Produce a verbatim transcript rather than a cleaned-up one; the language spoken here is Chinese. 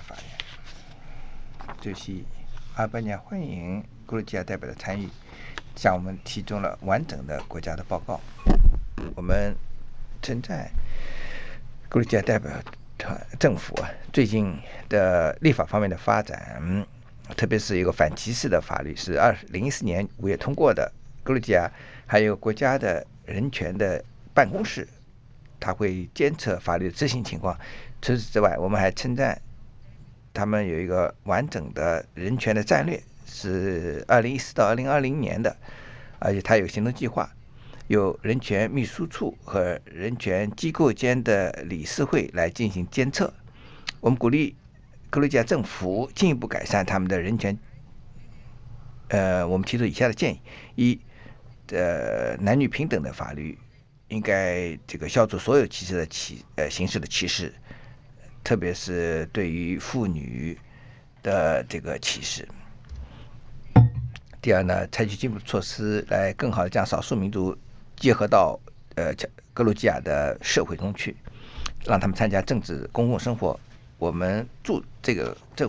发言。主席，阿尔巴尼亚欢迎格鲁吉亚代表的参与，向我们提供了完整的国家的报告。我们称赞格鲁吉亚代表团政府啊最近的立法方面的发展，特别是一个反歧视的法律是二零一四年五月通过的。格鲁吉亚还有国家的人权的办公室，他会监测法律的执行情况。除此之外，我们还称赞他们有一个完整的人权的战略，是二零一四到二零二零年的，而且它有行动计划，有人权秘书处和人权机构间的理事会来进行监测。我们鼓励格鲁吉亚政府进一步改善他们的人权。呃，我们提出以下的建议：一，呃，男女平等的法律应该这个消除所有歧视的歧呃形式的歧视，特别是对于妇女的这个歧视。第二呢，采取进一步措施来更好的将少数民族结合到呃格鲁吉亚的社会中去，让他们参加政治公共生活。我们祝这个政